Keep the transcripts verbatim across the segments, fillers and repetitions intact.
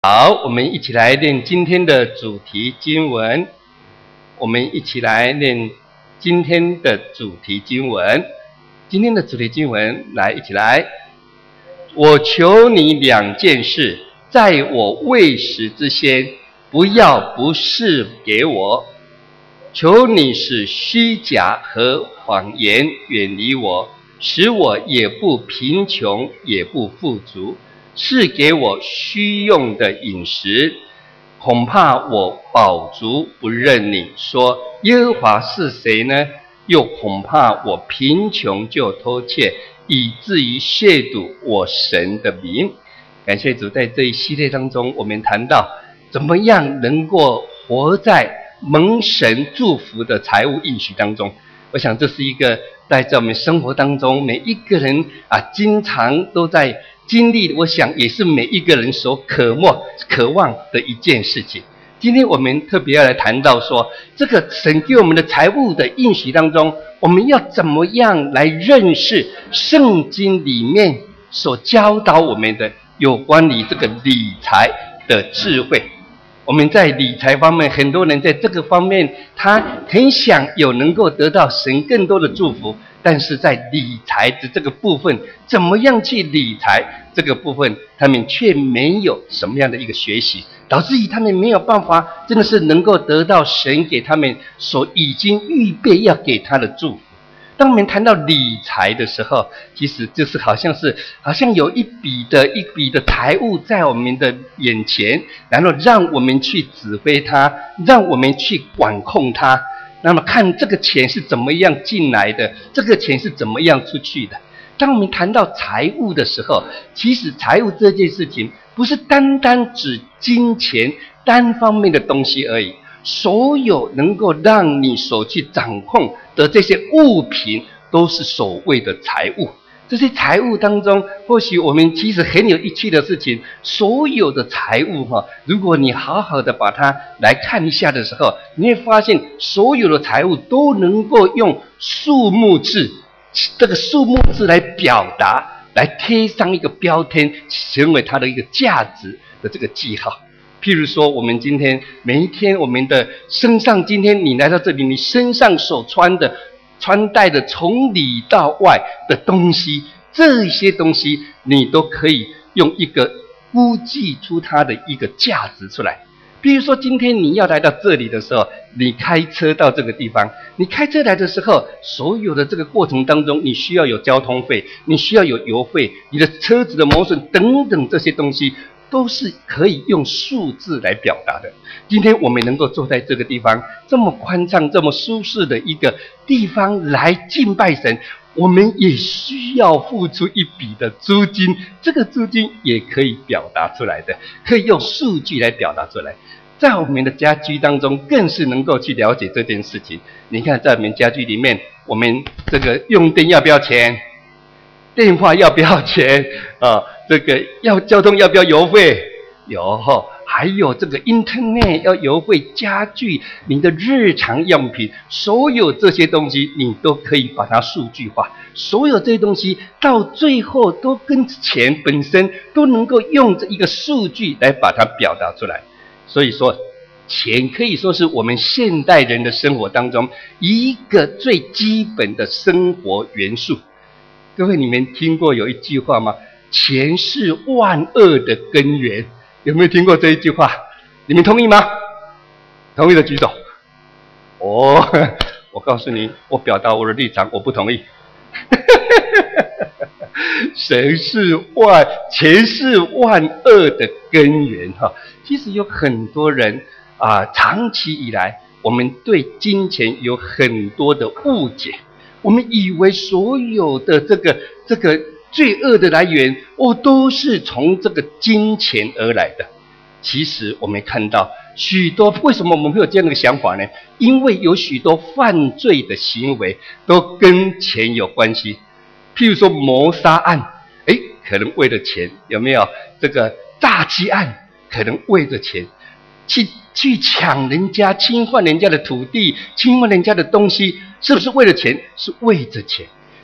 好，我们一起来念今天的主题经文。我们一起来念今天的主题经文。今天的主题经文，来一起来。我求你两件事，在我未食之先，不要不是给我。求你使虚假和谎言远离我，使我也不贫穷，也不富足。是给我需用的饮食，恐怕我饱足不认你，说耶和华是谁呢？又恐怕我贫穷就偷窃，以至于亵渎我神的名。感谢主，在这一系列当中，我们谈到怎么样能够活在蒙神祝福的财务应许当中。我想这是一个在在我们生活当中每一个人啊，经常都在经历，我想也是每一个人所渴望、渴望的一件事情。今天我们特别要来谈到说，这个神给我们的财务的应许当中，我们要怎么样来认识圣经里面所教导我们的有关于这个理财的智慧。我们在理财方面，很多人在这个方面，他很想有能够得到神更多的祝福，但是在理财的这个部分，怎么样去理财这个部分，他们却没有什么样的一个学习，导致于他们没有办法真的是能够得到神给他们所已经预备要给他的祝福。当我们谈到理财的时候，其实就是好像是好像有一笔的一笔的财物在我们的眼前，然后让我们去指挥它，让我们去管控它。那么看这个钱是怎么样进来的，这个钱是怎么样出去的。当我们谈到财务的时候，其实财务这件事情不是单单指金钱单方面的东西而已，所有能够让你所去掌控的这些物品都是所谓的财物。这些财物当中，或许我们其实很有意趣的事情，所有的财物哈，如果你好好的把它来看一下的时候，你会发现所有的财物都能够用数目字，这个数目字来表达，来贴上一个标签，成为它的一个价值的这个记号。譬如说，我们今天每一天，我们的身上，今天你来到这里，你身上所穿的、穿戴的，从里到外的东西，这些东西你都可以用一个估计出它的一个价值出来。比如说，今天你要来到这里的时候，你开车到这个地方，你开车来的时候，所有的这个过程当中，你需要有交通费，你需要有油费，你的车子的磨损等等这些东西，都是可以用数字来表达的。今天我们能够坐在这个地方，这么宽敞、这么舒适的一个地方来敬拜神，我们也需要付出一笔的租金，这个租金也可以表达出来的，可以用数据来表达出来。在我们的家居当中，更是能够去了解这件事情。你看，在我们家居里面，我们这个用电要不要钱？电话要不要钱？啊，这个要交通要不要油费？有，还有这个 Internet 要油费，家具、你的日常用品，所有这些东西你都可以把它数据化。所有这些东西到最后都跟钱本身都能够用这一个数据来把它表达出来。所以说，钱可以说是我们现代人的生活当中一个最基本的生活元素。各位，你们听过有一句话吗？钱是万恶的根源。有没有听过这一句话？你们同意吗？同意的举手。哦，我告诉你，我表达我的立场，我不同意。神是万，钱是万恶的根源哈。其实有很多人啊，长期以来，我们对金钱有很多的误解。我们以为所有的这个这个罪恶的来源，哦，都是从这个金钱而来的。其实我们看到许多，为什么我们会有这样的想法呢？因为有许多犯罪的行为都跟钱有关系。譬如说谋杀案，哎，可能为了钱，有没有？这个诈欺案，可能为了钱。去去抢人家、侵犯人家的土地、侵犯人家的东西，是不是为了钱？是为着钱。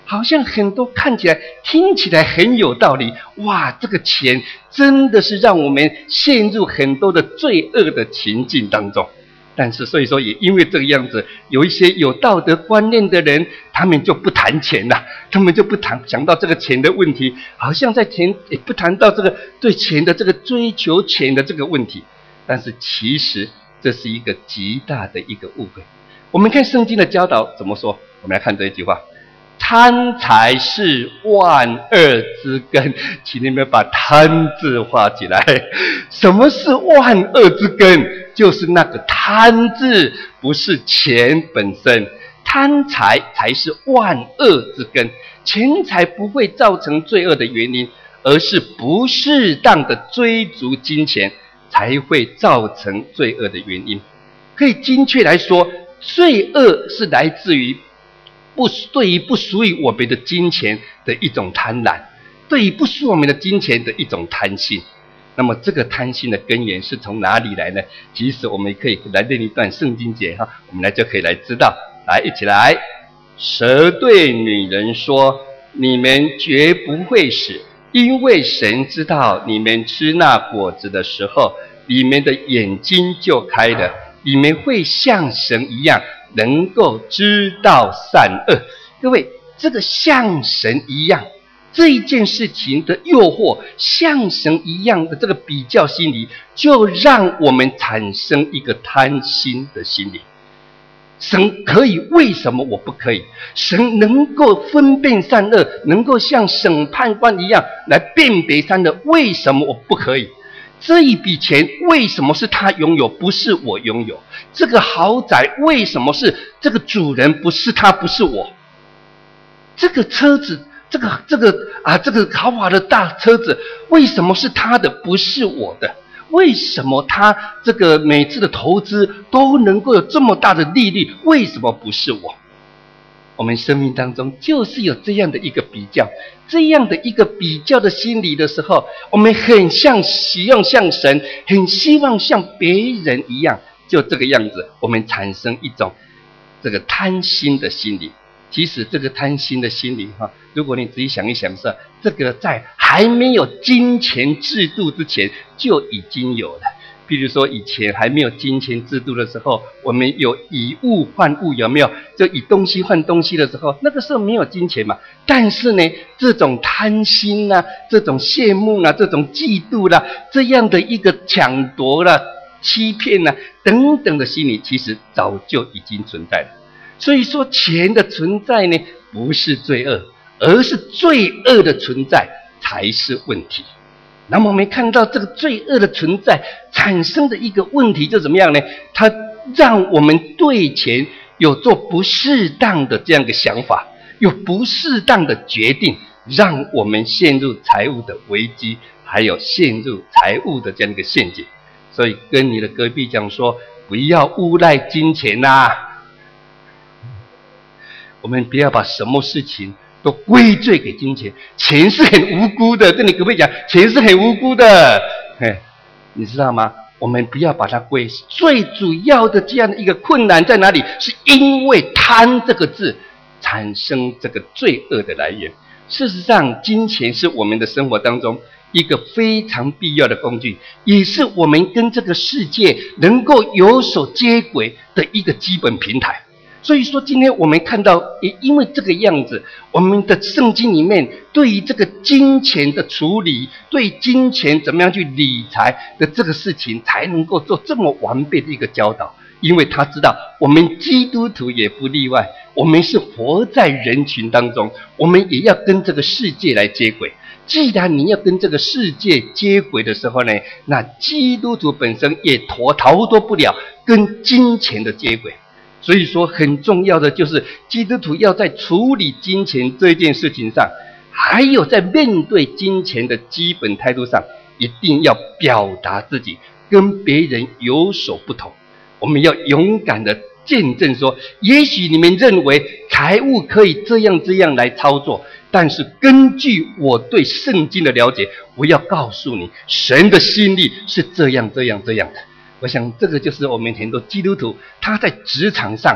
好像很多看起来、听起来很有道理。哇，这个钱真的是让我们陷入很多的罪恶的情境当中。但是，所以说，也因为这个样子，有一些有道德观念的人，他们就不谈钱了，他们就不谈想到这个钱的问题，好像在钱也不谈到这个对钱的这个追求钱的这个问题。但是，其实这是一个极大的一个误会。我们看圣经的教导怎么说？我们来看这一句话：贪财是万恶之根。请你们把贪字画起来。什么是万恶之根？就是那个贪字，不是钱本身。贪财才是万恶之根。钱财不会造成罪恶的原因，而是不适当的追逐金钱才会造成罪恶的原因。可以精确来说，罪恶是来自于不对于不属于我们的金钱的一种贪婪，对于不属于我们的金钱的一种贪心。那么这个贪心的根源是从哪里来呢？其实我们可以来念一段圣经节哈，我们来就可以来知道。来，一起来。蛇对女人说：你们绝不会死，因为神知道你们吃那果子的时候，你们的眼睛就开了，你们会像神一样，能够知道善恶。各位，这个像神一样这一件事情的诱惑，像神一样的这个比较心理，就让我们产生一个贪心的心理。神可以，为什么我不可以？神能够分辨善恶，能够像审判官一样来辨别善恶，为什么我不可以？这一笔钱为什么是他拥有，不是我拥有？这个豪宅为什么是这个主人，不是他，不是我？这个车子，这个这个啊，这个豪华的大车子，为什么是他的，不是我的？为什么他这个每次的投资都能够有这么大的利率？为什么不是我？我们生命当中就是有这样的一个比较，这样的一个比较的心理的时候，我们很像希望像神，很希望像别人一样，就这个样子，我们产生一种这个贪心的心理。其实这个贪心的心理哈，如果你仔细想一想，是这个在还没有金钱制度之前就已经有了。比如说以前还没有金钱制度的时候，我们有以物换物，有没有？就以东西换东西的时候，那个时候没有金钱嘛。但是呢，这种贪心啊，这种羡慕啊，这种嫉妒啦、啊，这样的一个抢夺啦、啊、欺骗啊等等的心理，其实早就已经存在了。所以说，钱的存在呢，不是罪恶，而是罪恶的存在才是问题。那么我们看到这个罪恶的存在产生的一个问题就怎么样呢？它让我们对钱有做不适当的这样一个想法，有不适当的决定，让我们陷入财务的危机，还有陷入财务的这样一个陷阱。所以跟你的隔壁讲说，不要诬赖金钱啊。我们不要把什么事情都归罪给金钱，钱是很无辜的。跟你可不可以讲，钱是很无辜的？嘿，你知道吗？我们不要把它归。最主要的这样的一个困难在哪里？是因为贪这个字产生这个罪恶的来源。事实上，金钱是我们的生活当中一个非常必要的工具，也是我们跟这个世界能够有所接轨的一个基本平台。所以说，今天我们看到，也因为这个样子，我们的圣经里面对于这个金钱的处理，对金钱怎么样去理财的这个事情，才能够做这么完备的一个教导。因为他知道，我们基督徒也不例外，我们是活在人群当中，我们也要跟这个世界来接轨。既然你要跟这个世界接轨的时候呢，那基督徒本身也逃逃脱不了跟金钱的接轨。所以说，很重要的就是基督徒要在处理金钱这件事情上，还有在面对金钱的基本态度上，一定要表达自己跟别人有所不同。我们要勇敢的见证说，也许你们认为财务可以这样这样来操作，但是根据我对圣经的了解，我要告诉你，神的心意是这样这样这样的。我想这个就是我们很多基督徒他在职场上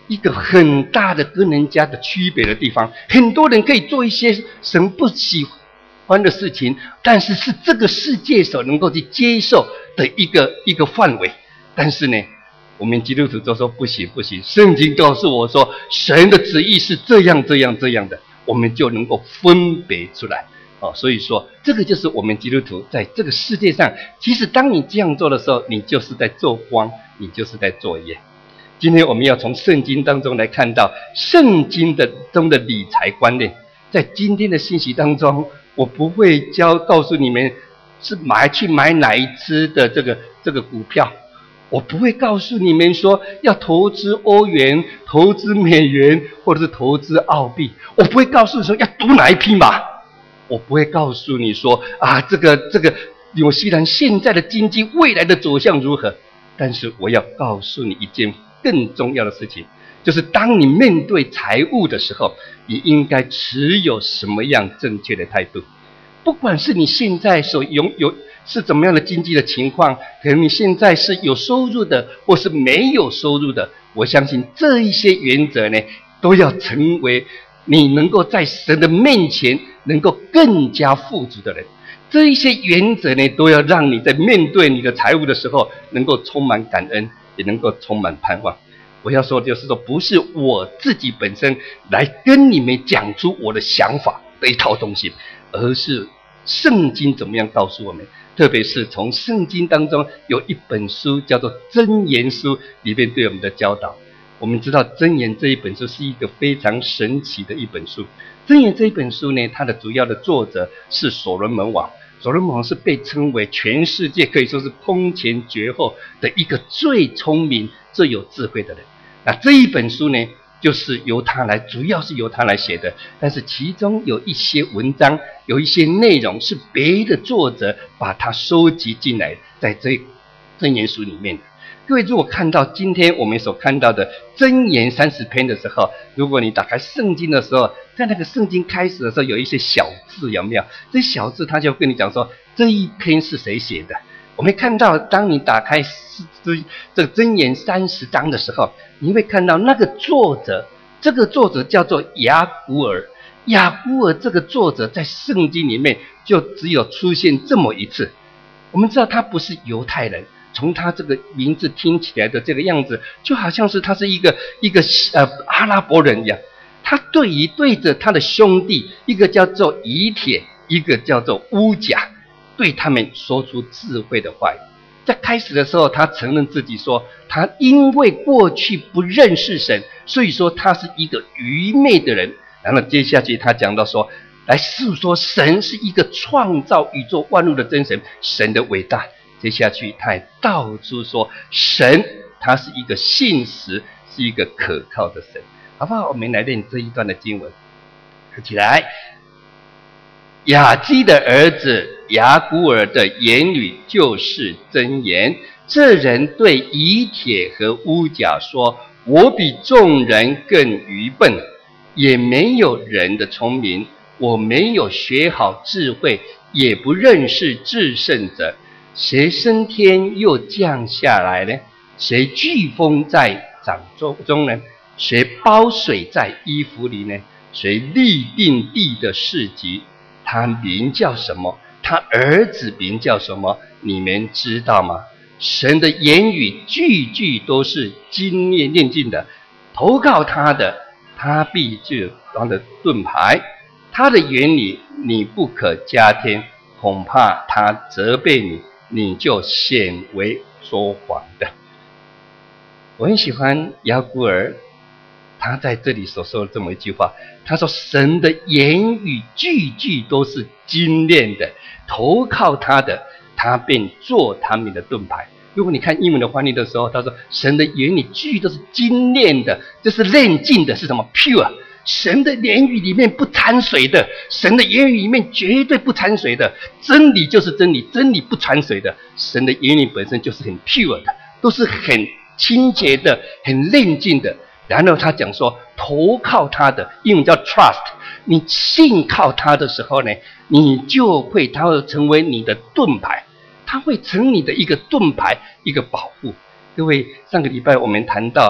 一个很大的跟人家的区别的地方。很多人可以做一些神不喜欢的事情，但是是这个世界所能够去接受的一个一个范围。但是呢，我们基督徒都说不行不行，圣经告诉我说神的旨意是这样这样这样的，我们就能够分别出来。哦，所以说这个就是我们基督徒在这个世界上，其实当你这样做的时候，你就是在做光，你就是在做盐。今天我们要从圣经当中来看到圣经的中的理财观念。在今天的信息当中，我不会教告诉你们是买去买哪一支的这个这个股票，我不会告诉你们说要投资欧元、投资美元或者是投资澳币，我不会告诉你说要赌哪一匹马，我不会告诉你说啊，这个这个纽西兰现在的经济未来的走向如何。但是我要告诉你一件更重要的事情，就是当你面对财务的时候，你应该持有什么样正确的态度。不管是你现在所拥有是怎么样的经济的情况，可能你现在是有收入的或是没有收入的，我相信这一些原则呢，都要成为你能够在神的面前能够更加富足的人。这一些原则呢，都要让你在面对你的财务的时候能够充满感恩，也能够充满盼望。我要说的就是说，不是我自己本身来跟你们讲出我的想法的一套东西，而是圣经怎么样告诉我们。特别是从圣经当中有一本书叫做箴言书，里面对我们的教导。我们知道箴言这一本书是一个非常神奇的一本书。箴言这一本书呢，它的主要的作者是所罗门王。所罗门王是被称为全世界可以说是空前绝后的一个最聪明最有智慧的人。那这一本书呢，就是由他来，主要是由他来写的，但是其中有一些文章，有一些内容是别的作者把它收集进来，在这箴言书里面的。各位如果看到今天我们所看到的箴言三十篇的时候，如果你打开圣经的时候，在那个圣经开始的时候有一些小字，有没有？这小字他就跟你讲说这一篇是谁写的。我们看到当你打开这个箴言三十章的时候，你会看到那个作者，这个作者叫做雅古尔。雅古尔这个作者在圣经里面就只有出现这么一次。我们知道他不是犹太人，从他这个名字听起来的这个样子，就好像是他是一个一个呃阿拉伯人一样。他对于对着他的兄弟，一个叫做以铁，一个叫做乌甲，对他们说出智慧的话语。在开始的时候，他承认自己说，他因为过去不认识神，所以说他是一个愚昧的人。然后接下去他讲到说，来诉说神是一个创造宇宙万物的真神，神的伟大。接下去他也道出说，神他是一个信实，是一个可靠的神。好不好？我们来念这一段的经文，合起来。雅基的儿子雅古尔的言语就是箴言。这人对以铁和乌甲说，我比众人更愚笨，也没有人的聪明，我没有学好智慧，也不认识至圣者。谁升天又降下来呢？谁飓风在掌中呢？谁包水在衣服里呢？谁立定地的事迹？他名叫什么？他儿子名叫什么？你们知道吗？神的言语句句都是精炼炼净的，投靠他的，他必就当的盾牌。他的言语你不可加添，恐怕他责备你，你就显为说谎的。我很喜欢雅古尔他在这里所说的这么一句话，他说神的言语句句都是精炼的，投靠他的，他便做他们的盾牌。如果你看英文的翻译的时候，他说神的言语句句都是精炼的，这是炼净的，是什么 pure。 神的言语里面不掺水的，神的言语里面绝对不掺水的，真理就是真理，真理不掺水的，神的言语本身就是很 pure 的，都是很清洁的，很炼净的。然后他讲说投靠他的，英文叫 trust， 你信靠他的时候呢，你就会他会成为你的盾牌，他会成你的一个盾牌，一个保护。各位，上个礼拜我们谈到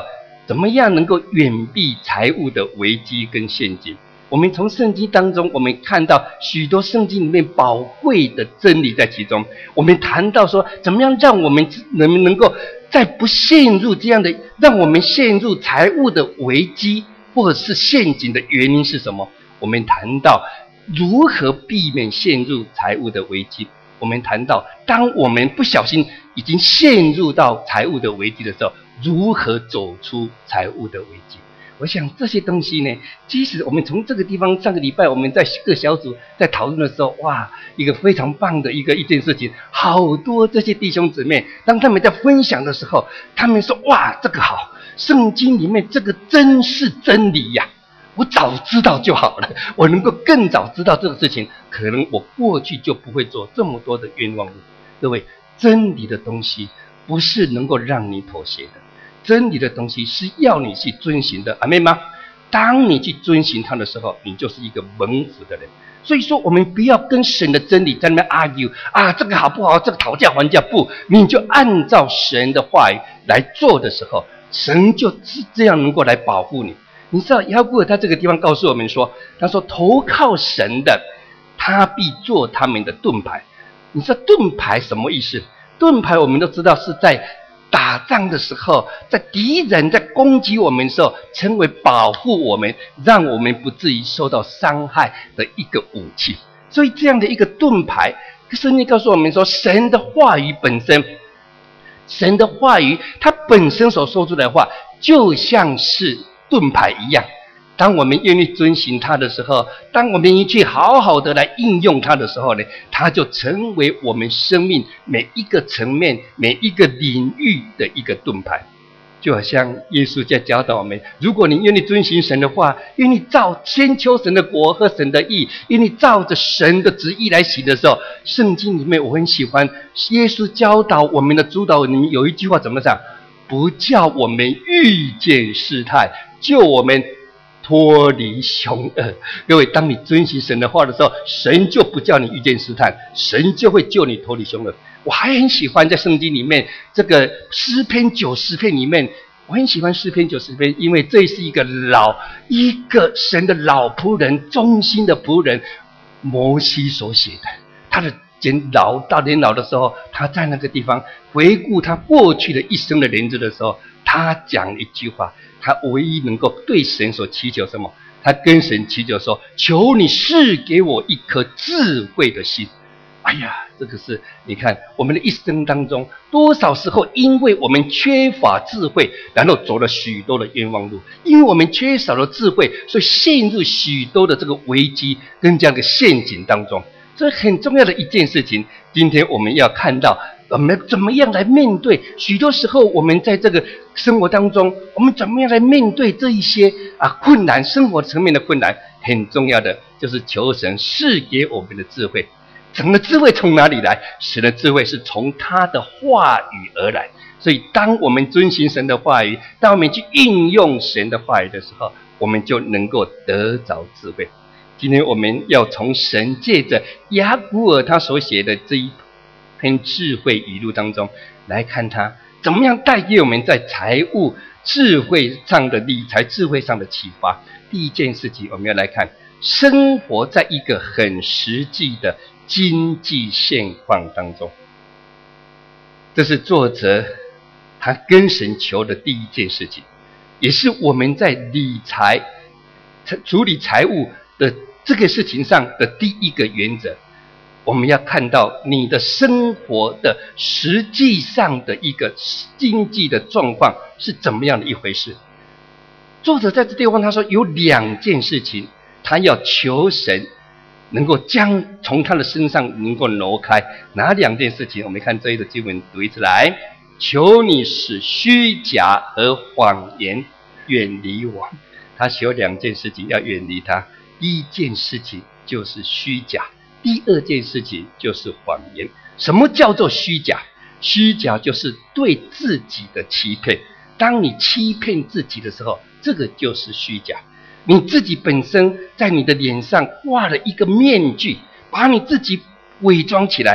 怎么样能够远避财务的危机跟陷阱。我们从圣经当中，我们看到许多圣经里面宝贵的真理在其中。我们谈到说，怎么样让我们能能够在不陷入这样的，让我们陷入财务的危机或者是陷阱的原因是什么？我们谈到如何避免陷入财务的危机。我们谈到，当我们不小心已经陷入到财务的危机的时候，如何走出财务的危机？我想这些东西呢，即使我们从这个地方，上个礼拜我们在各小组在讨论的时候，哇，一个非常棒的一个一件事情，好多这些弟兄姊妹，当他们在分享的时候，他们说，哇，这个好，圣经里面这个真是真理呀、啊，我早知道就好了，我能够更早知道这个事情，可能我过去就不会做这么多的冤枉路。各位，真理的东西不是能够让你妥协的，真理的东西是要你去遵行的，阿们吗？当你去遵行它的时候，你就是一个蒙福的人。所以说，我们不要跟神的真理在那边 argue 啊，这个好不好？这个讨价还价，不，你就按照神的话语来做的时候，神就是这样能够来保护你。你知道雅各他这个地方告诉我们说，他说投靠神的，他必做他们的盾牌。你知道盾牌什么意思？盾牌我们都知道是在打仗的时候，在敌人在攻击我们的时候，成为保护我们，让我们不至于受到伤害的一个武器。所以这样的一个盾牌，圣经告诉我们说，神的话语本身，神的话语它本身所说出来的话，就像是盾牌一样。当我们愿意遵行它的时候，当我们愿意去好好的来应用它的时候呢，它就成为我们生命每一个层面、每一个领域的一个盾牌。就好像耶稣在教导我们，如果你愿意遵行神的话，愿意照先求神的国和神的义，愿意照着神的旨意来行的时候，圣经里面我很喜欢耶稣教导我们的主导里面有一句话怎么讲？不叫我们遇见试探，救我们脱离凶恶。各位，当你遵行神的话的时候，神就不叫你遇见试探，神就会救你脱离凶恶。我还很喜欢在圣经里面这个诗篇九十篇里面，我很喜欢诗篇九十篇，因为这是一个老一个神的老仆人，忠心的仆人摩西所写的。他的年老到年老的时候，他在那个地方回顾他过去的一生的日子的时候，他讲一句话，他唯一能够对神所祈求什么？他跟神祈求说：求你赐给我一颗智慧的心。哎呀，这个是你看我们的一生当中，多少时候因为我们缺乏智慧，然后走了许多的冤枉路，因为我们缺少了智慧，所以陷入许多的这个危机跟这样的陷阱当中。这很重要的一件事情，今天我们要看到我们怎么样来面对。许多时候我们在这个生活当中，我们怎么样来面对这一些啊困难，生活层面的困难，很重要的就是求神赐给我们的智慧。神的智慧从哪里来？神的智慧是从他的话语而来。所以当我们遵行神的话语，当我们去应用神的话语的时候，我们就能够得着智慧。今天我们要从神借着雅古尔他所写的这一篇智慧语录当中来看他怎么样带给我们在财务智慧上的理财智慧上的启发。第一件事情，我们要来看生活在一个很实际的经济现况当中。这是作者他跟神求的第一件事情，也是我们在理财处理财务的这个事情上的第一个原则。我们要看到你的生活的实际上的一个经济的状况是怎么样的一回事。作者在这地方他说有两件事情，他要求神能够将从他的身上能够挪开。哪两件事情？我们看这一个经文读一次来：求你使虚假和谎言远离我。他求两件事情要远离他。第一件事情就是虚假，第二件事情就是谎言。什么叫做虚假？虚假就是对自己的欺骗。当你欺骗自己的时候，这个就是虚假。你自己本身在你的脸上挂了一个面具，把你自己伪装起来。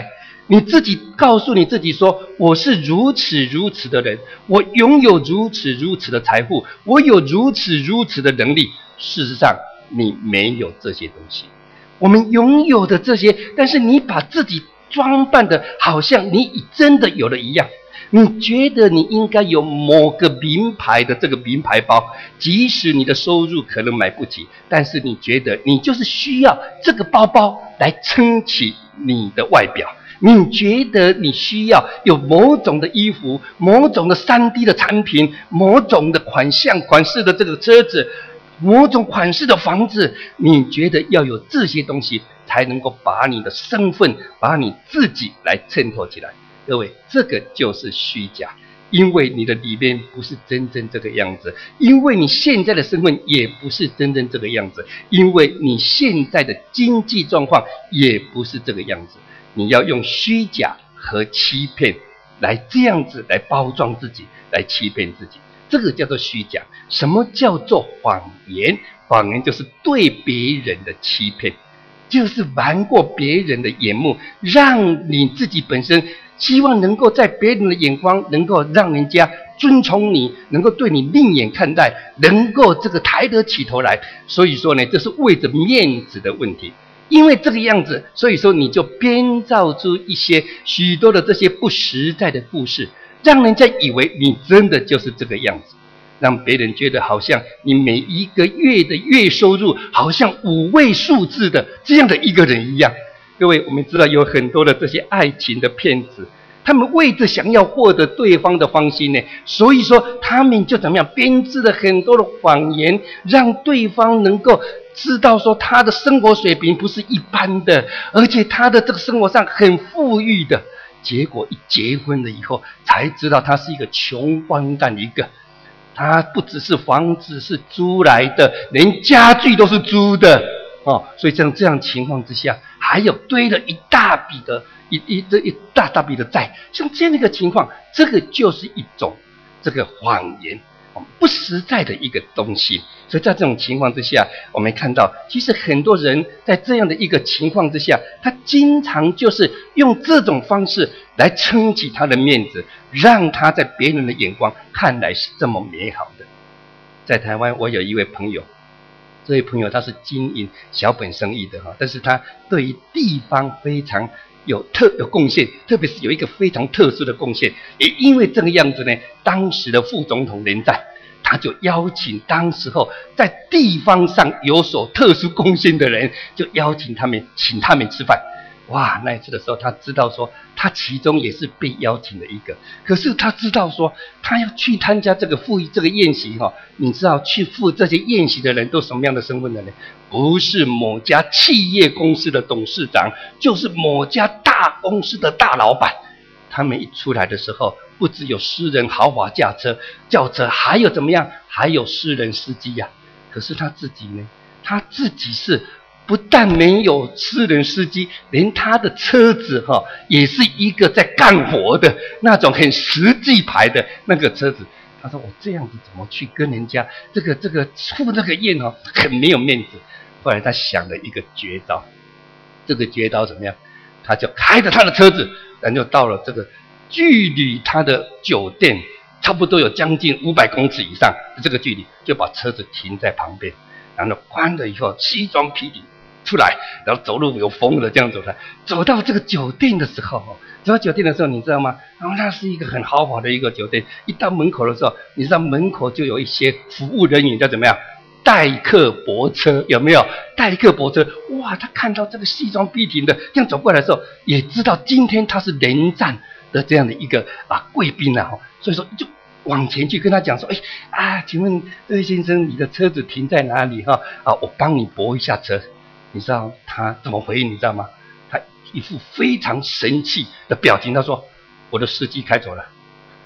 你自己告诉你自己说，我是如此如此的人，我拥有如此如此的财富，我有如此如此的能力。事实上，你没有这些东西。我们拥有的这些，但是你把自己装扮的好像你真的有了一样。你觉得你应该有某个名牌的这个名牌包，即使你的收入可能买不起，但是你觉得你就是需要这个包包来撑起你的外表。你觉得你需要有某种的衣服，某种的 三 D 的产品，某种的款项款式的这个车子，某种款式的房子，你觉得要有这些东西才能够把你的身份，把你自己来衬托起来。各位，这个就是虚假，因为你的里面不是真正这个样子，因为你现在的身份也不是真正这个样子，因为你现在的经济状况也不是这个样子。你要用虚假和欺骗来这样子来包装自己，来欺骗自己，这个叫做虚假。什么叫做谎言？谎言就是对别人的欺骗，就是玩过别人的眼目，让你自己本身希望能够在别人的眼光能够让人家尊崇你，能够对你另眼看待，能够这个抬得起头来。所以说呢，这是为着面子的问题。因为这个样子，所以说你就编造出一些许多的这些不实在的故事，让人家以为你真的就是这个样子，让别人觉得好像你每一个月的月收入好像五位数字的这样的一个人一样。各位，我们知道有很多的这些爱情的骗子，他们为着想要获得对方的芳心呢，所以说他们就怎么样编织了很多的谎言，让对方能够知道说他的生活水平不是一般的，而且他的这个生活上很富裕的。结果一结婚了以后，才知道他是一个穷光蛋一个。他不只是房子是租来的，连家具都是租的哦。所以像这样情况之下，还有堆了一大笔的一一这一大大笔的债，像这样的一个情况，这个就是一种这个谎言，不实在的一个东西。所以在这种情况之下，我们看到其实很多人在这样的一个情况之下，他经常就是用这种方式来撑起他的面子，让他在别人的眼光看来是这么美好的。在台湾，我有一位朋友，这位朋友他是经营小本生意的哈，但是他对于地方非常有特有贡献，特别是有一个非常特殊的贡献。也因为这个样子呢，当时的副总统连战，他就邀请当时候在地方上有所特殊贡献的人，就邀请他们，请他们吃饭。哇，那一次的时候，他知道说他其中也是被邀请的一个，可是他知道说他要去参加这个赴这个宴席哈，你知道去赴这些宴席的人都什么样的身份的呢？不是某家企业公司的董事长，就是某家大公司的大老板。他们一出来的时候，不只有私人豪华驾车、轿车，还有怎么样？还有私人司机呀、啊。可是他自己呢？他自己是不但没有私人司机，连他的车子哈、哦，也是一个在干活的那种很实际牌的那个车子。他说：“我这样子怎么去跟人家这个这个赴那个宴哦，很没有面子。”后来他想了一个绝招，这个绝招怎么样？他就开着他的车子，然后到了这个距离他的酒店差不多有将近五百公尺以上的这个距离，就把车子停在旁边，然后关了以后，西装披顶出来，然后走路有风的这样走来，走到这个酒店的时候，走到酒店的时候，你知道吗？然后那是一个很豪华的一个酒店，一到门口的时候，你知道门口就有一些服务人员叫怎么样？代客泊车，有没有？代客泊车，哇！他看到这个西装笔挺的这样走过来的时候，也知道今天他是连战的这样的一个啊贵宾啊，所以说就往前去跟他讲说：“哎啊，请问这位先生，你的车子停在哪里？哈啊，我帮你泊一下车。”你知道他怎么回应？你知道吗？他一副非常神气的表情，他说：“我的司机开走了。”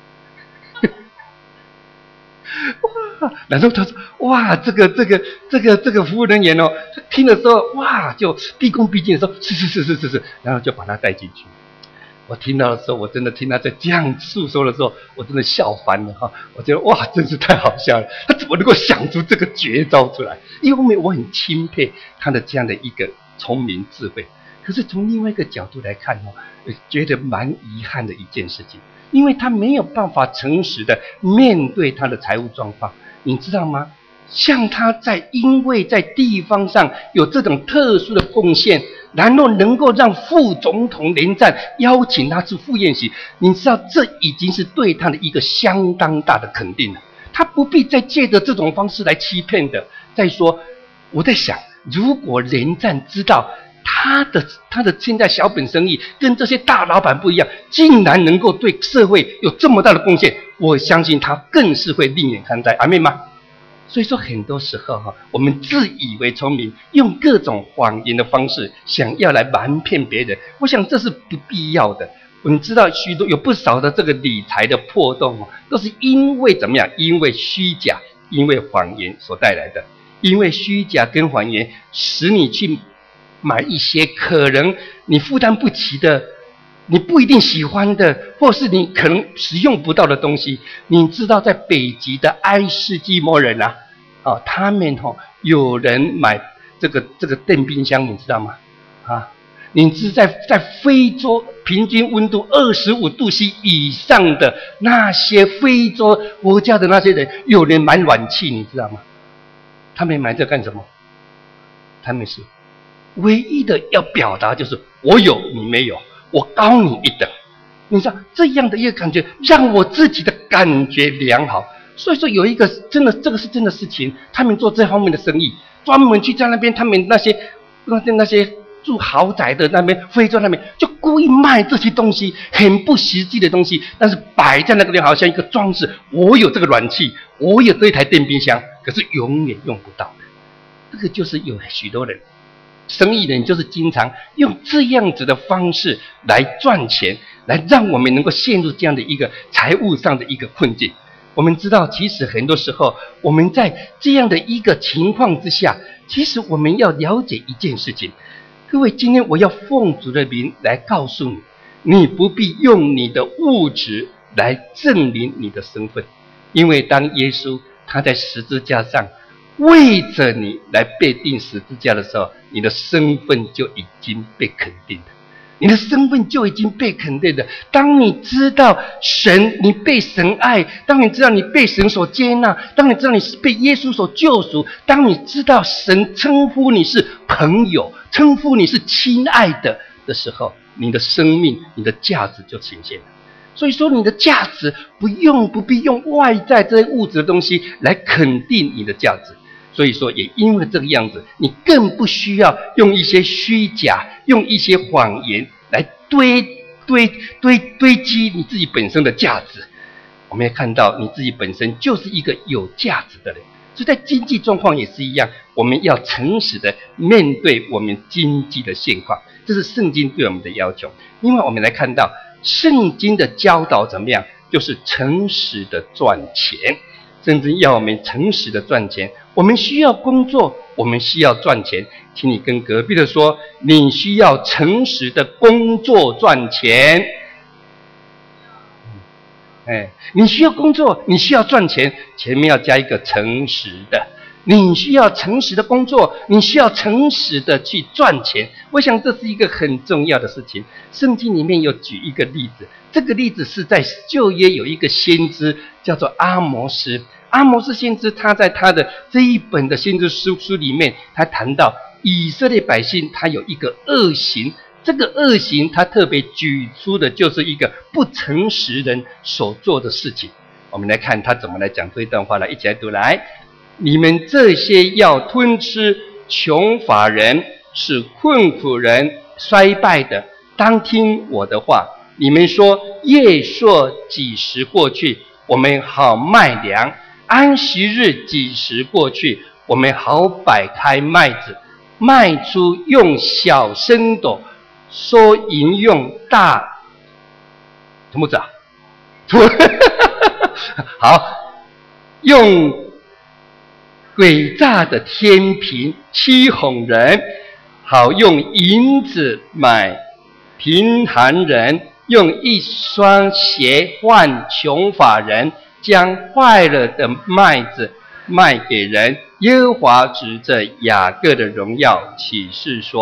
哇！然后他说：“哇，这个这个这个这个服务人员哦，听的时候哇，就毕恭毕敬的说：‘是是是是是是’，然后就把他带进去。我听到的时候，我真的听他在这样诉说的时候，我真的笑翻了哈！我觉得哇，真是太好笑了，他怎么能够想出这个绝招出来？因为我很钦佩他的这样的一个聪明智慧。 可是从另外一个角度来看哦，觉得蛮遗憾的一件事情，因为他没有办法诚实的面对他的财务状况，你知道吗？像他在因为在地方上有这种特殊的贡献，然后能够让副总统连战邀请他去赴宴席，你知道这已经是对他的一个相当大的肯定了。他不必再借着这种方式来欺骗的。再说，我在想，如果连战知道他的他的现在小本生意跟这些大老板不一样，竟然能够对社会有这么大的贡献，我相信他更是会另眼看待。阿们吗？所以说，很多时候哈，我们自以为聪明，用各种谎言的方式想要来瞒骗别人，我想这是不必要的。我们知道许多有不少的这个理财的破洞，都是因为怎么样？因为虚假，因为谎言所带来的。因为虚假跟谎言，使你去买一些可能你负担不起的，你不一定喜欢的，或是你可能使用不到的东西。你知道在北极的爱斯基摩人啊，哦，他们哦有人买这个这个电冰箱，你知道吗？啊，你知在在非洲平均温度二十五度 C 以上的那些非洲国家的那些人，有人买暖气，你知道吗？他们买这干什么？他们是唯一的要表达就是我有你没有，我高你一等。你知道这样的一个感觉，让我自己的感觉良好。所以说有一个真的，这个是真的事情，他们做这方面的生意，专门去在那边，他们那些那些那些住豪宅的那边，非洲那边，就故意卖这些东西，很不实际的东西，但是摆在那个地方好像一个装饰。我有这个暖气，我有这一台电冰箱，可是永远用不到的。这个就是有许多人。生意人就是经常用这样子的方式来赚钱，来让我们能够陷入这样的一个财务上的一个困境。我们知道，其实很多时候我们在这样的一个情况之下，其实我们要了解一件事情。各位，今天我要奉主的名来告诉你，你不必用你的物质来证明你的身份，因为当耶稣他在十字架上为着你来被钉十字架的时候，你的身份就已经被肯定了，你的身份就已经被肯定了。当你知道神，你被神爱，当你知道你被神所接纳，当你知道你是被耶稣所救赎，当你知道神称呼你是朋友，称呼你是亲爱的的时候，你的生命，你的价值就呈现了。所以说，你的价值不用不必用外在这些物质的东西来肯定你的价值。所以说，也因为这个样子，你更不需要用一些虚假、用一些谎言来堆堆堆堆积你自己本身的价值。我们也看到，你自己本身就是一个有价值的人。所以在经济状况也是一样，我们要诚实的面对我们经济的现况，这是圣经对我们的要求。因为我们来看到，圣经的教导怎么样？就是诚实的赚钱。甚至要我们诚实的赚钱，我们需要工作，我们需要赚钱。请你跟隔壁的说，你需要诚实的工作赚钱。哎，你需要工作，你需要赚钱，前面要加一个诚实的。你需要诚实的工作，你需要诚实的去赚钱。我想这是一个很重要的事情。圣经里面有举一个例子，这个例子是在旧约有一个先知叫做阿摩斯。阿摩斯先知他在他的这一本的先知书书里面，他谈到以色列百姓他有一个恶行，这个恶行他特别举出的就是一个不诚实人所做的事情。我们来看他怎么来讲这一段话，来一起来读来。你们这些要吞吃穷乏人，使困苦人衰败的，当听我的话。你们说月朔几时过去，我们好卖粮；安息日几时过去，我们好摆开麦子，卖出用小升斗，收银用大什么子啊？好，用诡诈的天平欺哄人，好用银子买贫寒人，用一双鞋换穷乏人，将坏了的麦子卖给人。耶和华指着雅各的荣耀起誓说，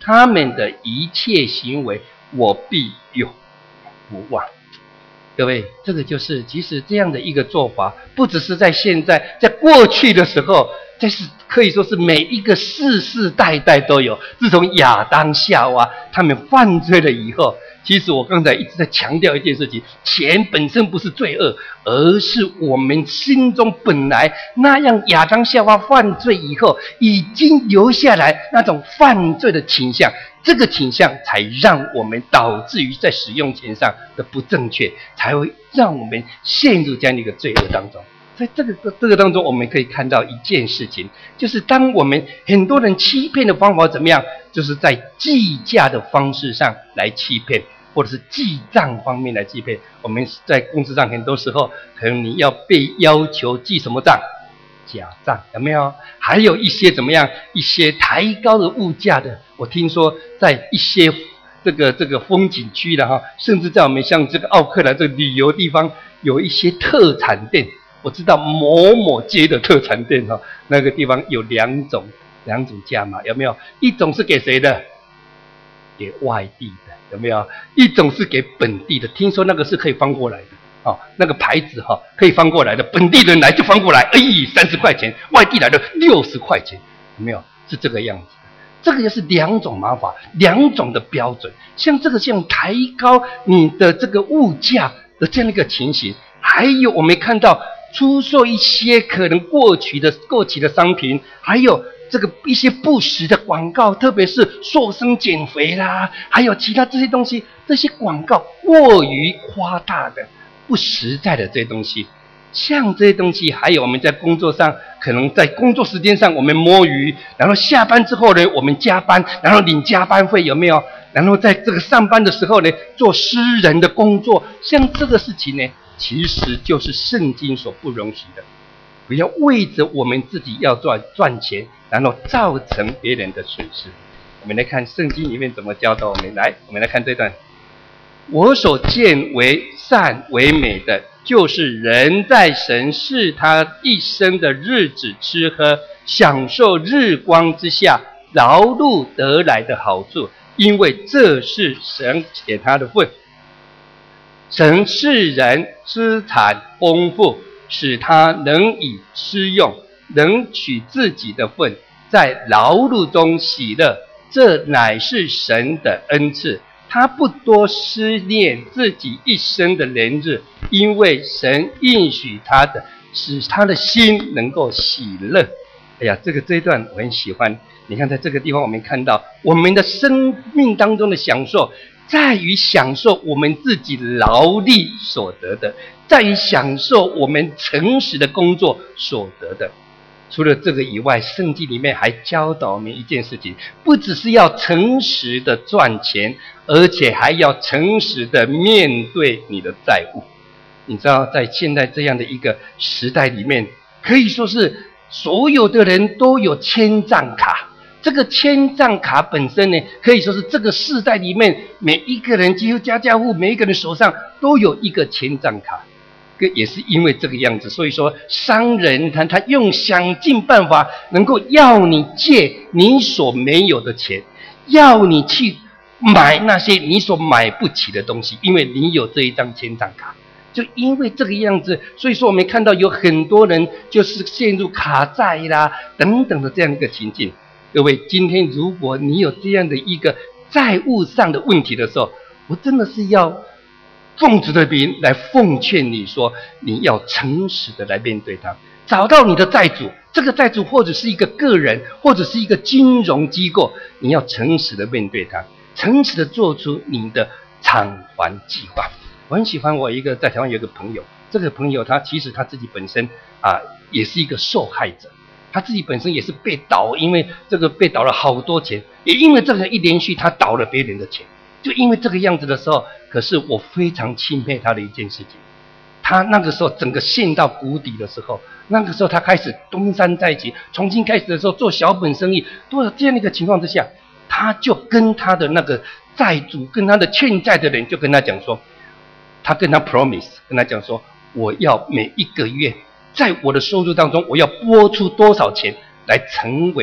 他们的一切行为，我必永不忘。各位，这个就是其实这样的一个做法，不只是在现在，在过去的时候，这是可以说是每一个世世代代都有。自从亚当夏娃他们犯罪了以后，其实我刚才一直在强调一件事情：钱本身不是罪恶，而是我们心中本来那样亚当夏娃犯罪以后已经留下来那种犯罪的倾向。这个倾向才让我们导致于在使用钱上的不正确，才会让我们陷入这样的一个罪恶当中。在这个这个当中，我们可以看到一件事情，就是当我们很多人欺骗的方法怎么样，就是在计价的方式上来欺骗，或者是记账方面来欺骗。我们在公司上很多时候，可能你要被要求记什么账？假账，有没有？还有一些怎么样？一些抬高的物价的，我听说在一些这个这个风景区的哈，甚至在我们像这个奥克兰这个旅游地方，有一些特产店。我知道某某街的特产店哈，那个地方有两种两种价码，有没有？一种是给谁的？给外地的，有没有？一种是给本地的。听说那个是可以翻过来的。哦，那个牌子哈、哦、可以翻过来的，本地人来就翻过来，哎，三十块钱，外地来的六十块钱，有没有？是这个样子的。这个就是两种方法，两种的标准。像这个像抬高你的这个物价的这样一个情形，还有我们看到出售一些可能过期的过期的商品，还有这个一些不实的广告，特别是瘦身减肥啦，还有其他这些东西，这些广告过于夸大的。不实在的这些东西，像这些东西，还有我们在工作上，可能在工作时间上我们摸鱼，然后下班之后呢，我们加班，然后领加班费，有没有？然后在这个上班的时候呢，做私人的工作，像这个事情呢，其实就是圣经所不容许的。不要为着我们自己要赚赚钱，然后造成别人的损失。我们来看圣经里面怎么教导我们。来，我们来看这段。我所见为善为美的，就是人在神赐他一生的日子吃喝，享受日光之下劳碌得来的好处，因为这是神给他的份。神赐人资产丰富，使他能以吃用，能取自己的份，在劳碌中喜乐，这乃是神的恩赐。他不多思念自己一生的年日，因为神应许他的，使他的心能够喜乐。哎呀，这个这一段我很喜欢。你看，在这个地方我们看到，我们的生命当中的享受，在于享受我们自己劳力所得的，在于享受我们诚实的工作所得的。除了这个以外，圣经里面还教导我们一件事情，不只是要诚实的赚钱，而且还要诚实的面对你的债务。你知道，在现在这样的一个时代里面，可以说是所有的人都有千账卡。这个千账卡本身呢，可以说是这个世代里面每一个人，几乎家家户每一个人手上都有一个千账卡。也是因为这个样子，所以说商人他他用想尽办法能够要你借你所没有的钱，要你去买那些你所买不起的东西，因为你有这一张千账卡。就因为这个样子，所以说我们看到有很多人就是陷入卡债啦等等的这样一个情境。各位，今天如果你有这样的一个债务上的问题的时候，我真的是要奉主的名来奉劝你说，你要诚实的来面对他，找到你的债主，这个债主或者是一个个人，或者是一个金融机构，你要诚实的面对他，诚实的做出你的偿还计划。我很喜欢我一个在台湾有一个朋友，这个朋友他其实他自己本身啊也是一个受害者，他自己本身也是被倒，因为这个被倒了好多钱，也因为这个一连续他倒了别人的钱。就因为这个样子的时候，可是我非常钦佩他的一件事情，他那个时候整个陷到谷底的时候，那个时候他开始东山再起，重新开始的时候做小本生意，都有这样的一个情况之下，他就跟他的那个债主，跟他的欠债的人就跟他讲说，他跟他 promise 跟他讲说，我要每一个月在我的收入当中，我要拨出多少钱来成为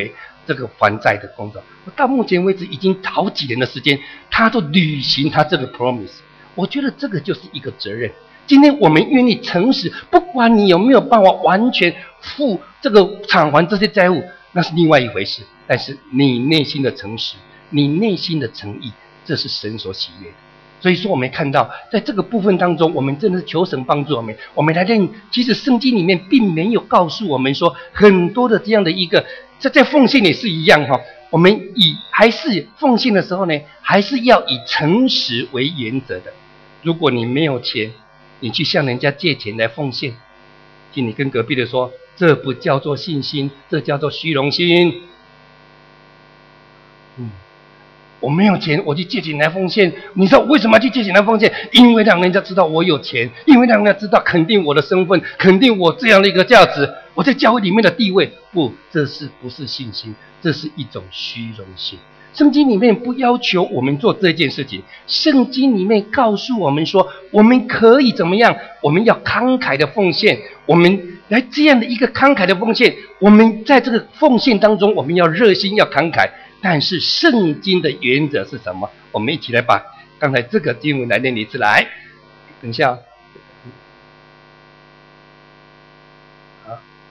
这个还债的工作。到目前为止已经好几年的时间，他都履行他这个 promise。我觉得这个就是一个责任。今天我们愿意诚实，不管你有没有办法完全付这个偿还这些债务，那是另外一回事。但是你内心的诚实，你内心的诚意，这是神所喜悦的。所以说我们看到在这个部分当中，我们真的是求神帮助我们。我们来认，其实圣经里面并没有告诉我们说很多的这样的一个，在在奉献也是一样哈。我们以还是奉献的时候呢，还是要以诚实为原则的。如果你没有钱，你去向人家借钱来奉献，请你跟隔壁的说，这不叫做信心，这叫做虚荣心。嗯，我没有钱，我去借钱来奉献。你说为什么要去借钱来奉献？因为让人家知道我有钱，因为让人家知道肯定我的身份，肯定我这样的一个价值，我在教会里面的地位。不，这是不是信心？这是一种虚荣心。圣经里面不要求我们做这件事情，圣经里面告诉我们说，我们可以怎么样？我们要慷慨的奉献，我们来这样的一个慷慨的奉献，我们在这个奉献当中，我们要热心，要慷慨。但是圣经的原则是什么？我们一起来把刚才这个经文来念一次来。等一下、哦，好，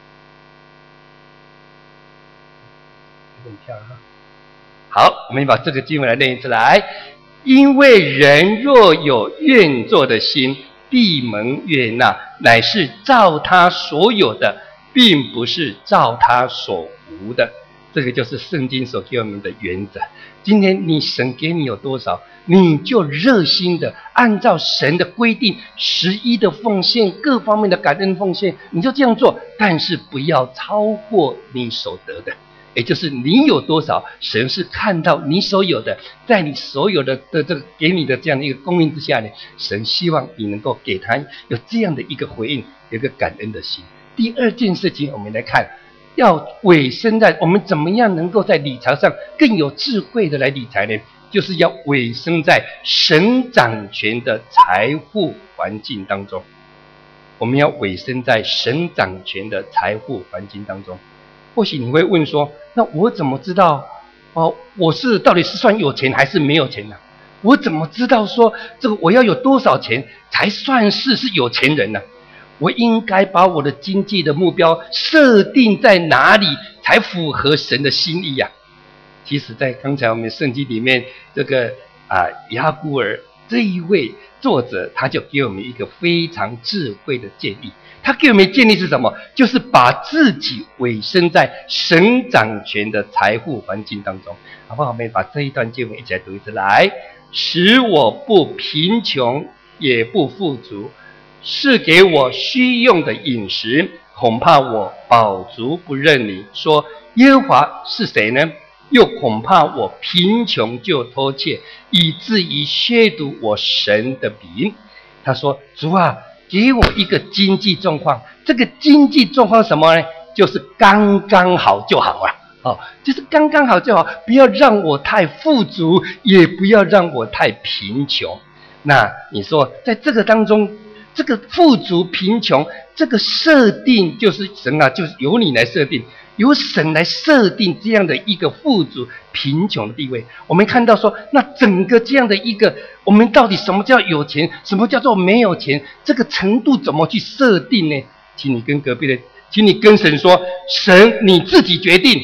有点跳哈。好，我们把这个经文来念一次来。因为人若有愿做的心，必蒙悦纳，乃是照他所有的，并不是照他所无的。这个就是圣经所给我们的原则。今天你神给你有多少，你就热心的按照神的规定，十一的奉献，各方面的感恩奉献，你就这样做，但是不要超过你所得的。也就是你有多少，神是看到你所有的，在你所有的的这个给你的这样的一个供应之下呢，神希望你能够给他有这样的一个回应，有一个感恩的心。第二件事情，我们来看，要委身在我们怎么样能够在理财上更有智慧的来理财呢？就是要委身在神掌权的财富环境当中。我们要委身在神掌权的财富环境当中。或许你会问说，那我怎么知道哦，我是到底是算有钱还是没有钱呢、啊？我怎么知道说这个我要有多少钱才算是是有钱人呢、啊？我应该把我的经济的目标设定在哪里才符合神的心意呀、啊？其实在刚才我们圣经里面，这个啊雅古尔这一位作者，他就给我们一个非常智慧的建议。他给我们的建议是什么？就是把自己委身在神掌权的财富环境当中，好不好？我们把这一段经文一起来读一次来。使我不贫穷也不富足，是给我需用的饮食，恐怕我饱足不认你。说耶和华是谁呢？又恐怕我贫穷就偷窃，以至于亵渎我神的名。他说，主啊，给我一个经济状况，这个经济状况什么呢？就是刚刚好就好啊，哦，就是刚刚好就好，不要让我太富足，也不要让我太贫穷。那你说，在这个当中，这个富足贫穷，这个设定就是神啊，就是由你来设定，由神来设定这样的一个富足贫穷的地位。我们看到说，那整个这样的一个，我们到底什么叫有钱，什么叫做没有钱，这个程度怎么去设定呢？请你跟隔壁的，请你跟神说，神你自己决定。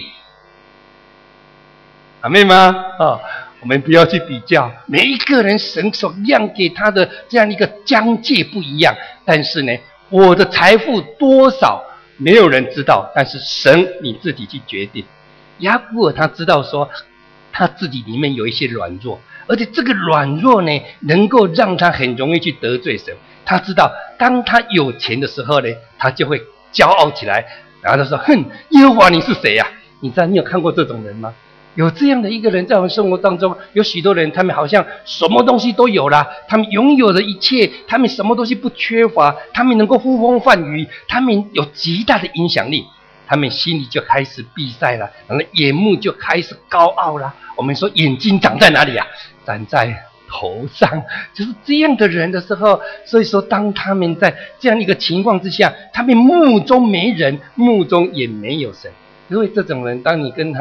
阿妹吗？哦，我们不要去比较，每一个人神所量给他的这样一个疆界不一样。但是呢，我的财富多少没有人知道，但是神你自己去决定。雅古尔他知道说，他自己里面有一些软弱，而且这个软弱呢，能够让他很容易去得罪神。他知道，当他有钱的时候呢，他就会骄傲起来，然后他说：“哼，耶和华你是谁呀、啊？”你知道你有看过这种人吗？有这样的一个人在我们生活当中，有许多人，他们好像什么东西都有啦，他们拥有的一切，他们什么东西不缺乏，他们能够呼风唤雨，他们有极大的影响力，他们心里就开始闭塞了，然后眼目就开始高傲了。我们说眼睛长在哪里啊？长在头上，就是这样的人的时候，所以说当他们在这样一个情况之下，他们目中没人，目中也没有神。因为这种人，当你跟他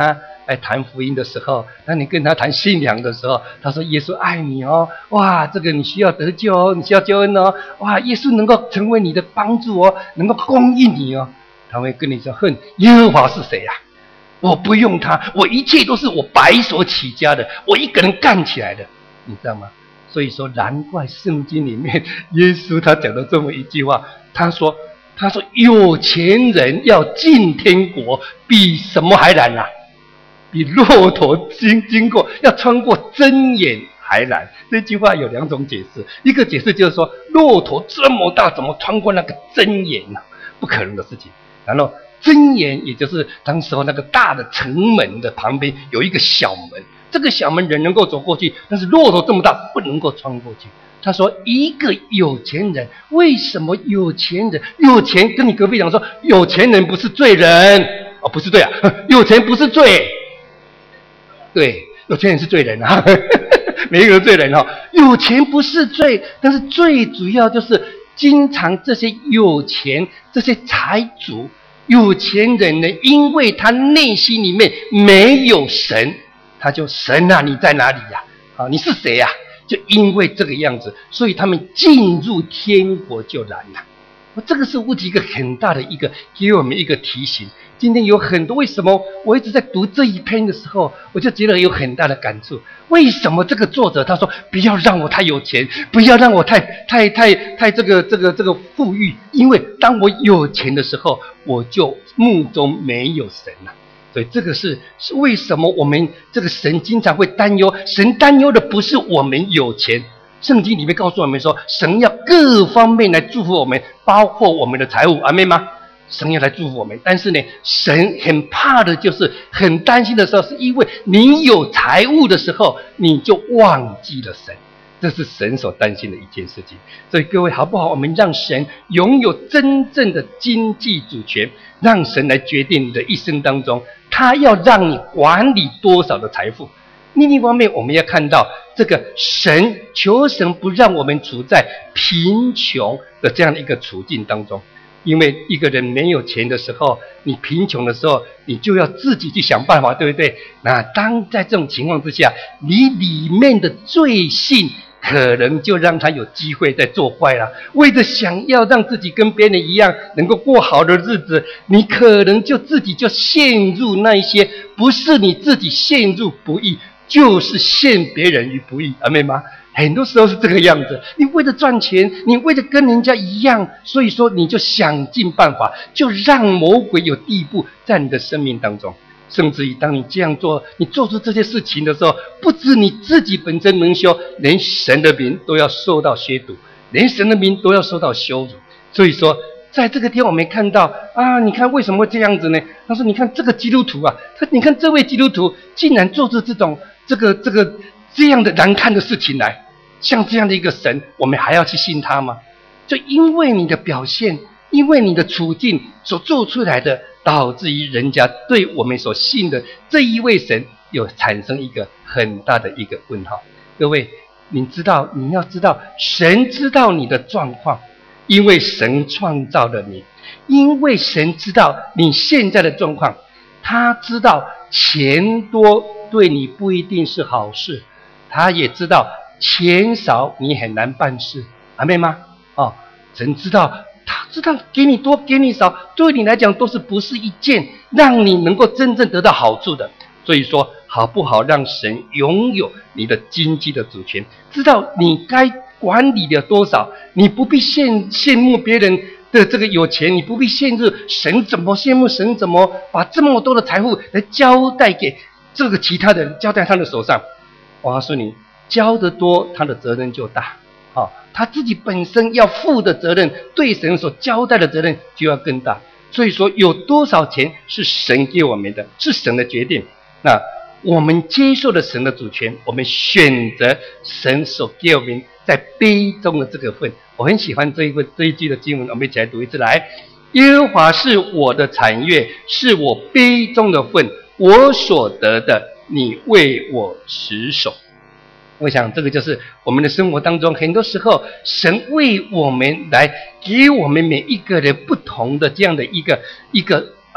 来谈福音的时候，当你跟他谈信仰的时候，他说耶稣爱你哦，哇，这个你需要得救哦，你需要救恩哦，哇，耶稣能够成为你的帮助哦，能够供应你哦，他会跟你说，哼，耶和华是谁呀、啊？我不用他，我一切都是我白手起家的，我一个人干起来的，你知道吗？所以说，难怪圣经里面耶稣他讲了这么一句话，他说：“他说有钱人要进天国，比什么还难啊？比骆驼经经过要穿过针眼还难。”这句话有两种解释，一个解释就是说，骆驼这么大，怎么穿过那个针眼呢、啊？不可能的事情。然后针眼也就是当时候那个大的城门的旁边有一个小门。这个小门人能够走过去，但是骆驼这么大不能够穿过去。他说一个有钱人，为什么有钱人有钱跟你隔壁讲说有钱人不是罪人哦，不是罪啊，有钱不是罪，对，有钱人是罪人啊，每一个人罪人哦，有钱不是罪，但是最主要就是经常这些有钱这些财主有钱人呢，因为他内心里面没有神。他就神啊，你在哪里呀、啊？啊，你是谁呀、啊？就因为这个样子，所以他们进入天国就难了。这个是物体一个很大的一个给我们一个提醒。今天有很多为什么我一直在读这一篇的时候，我就觉得有很大的感触。为什么这个作者他说不要让我太有钱，不要让我太太太太这个这个这个富裕，因为当我有钱的时候，我就目中没有神了、啊。所以这个是是为什么我们这个神经常会担忧，神担忧的不是我们有钱，圣经里面告诉我们说，神要各方面来祝福我们，包括我们的财物，阿们吗？神要来祝福我们，但是呢，神很怕的就是很担心的时候，是因为你有财物的时候，你就忘记了神。这是神所担心的一件事情，所以各位好不好？我们让神拥有真正的经济主权，让神来决定你的一生当中，他要让你管理多少的财富。另一方面，我们要看到这个神，求神不让我们处在贫穷的这样的一个处境当中。因为一个人没有钱的时候，你贫穷的时候，你就要自己去想办法，对不对？那当在这种情况之下，你里面的罪性可能就让他有机会在作怪了。为着想要让自己跟别人一样能够过好的日子，你可能就自己就陷入那一些不是你自己陷入不义，就是陷别人于不义，阿们吗？很多时候是这个样子，你为了赚钱，你为了跟人家一样，所以说你就想尽办法，就让魔鬼有地步在你的生命当中。甚至于当你这样做，你做出这些事情的时候，不止你自己本身能修，连神的名都要受到亵渎，连神的名都要受到羞辱。所以说在这个天我们看到啊，你看为什么会这样子呢？他说你看这个基督徒啊，他你看这位基督徒竟然做出这种这个这个这样的难看的事情来，像这样的一个神，我们还要去信他吗？就因为你的表现，因为你的处境所做出来的，导致于人家对我们所信的这一位神有产生一个很大的一个问号。各位，你知道，你要知道，神知道你的状况，因为神创造了你，因为神知道你现在的状况，他知道钱多对你不一定是好事，他也知道钱少你很难办事，阿们吗？哦，神知道，他知道给你多给你少，对你来讲都是不是一件让你能够真正得到好处的。所以说，好不好让神拥有你的经济的主权，知道你该管理的多少，你不必羡羡慕别人的这个有钱，你不必陷入神怎么羡慕神怎么把这么多的财富来交代给这个其他的人，交代他的手上。我告诉你，交得多，他的责任就大。哦，他自己本身要负的责任，对神所交代的责任就要更大。所以说，有多少钱是神给我们的，是神的决定。那我们接受了神的主权，我们选择神所给我们在杯中的这个份。我很喜欢这一个这一句的经文，我们一起来读一次来。耶和华是我的产业，是我杯中的份，我所得的，你为我持守。我想这个就是我们的生活当中，很多时候神为我们来给我们每一个人不同的这样的一个一个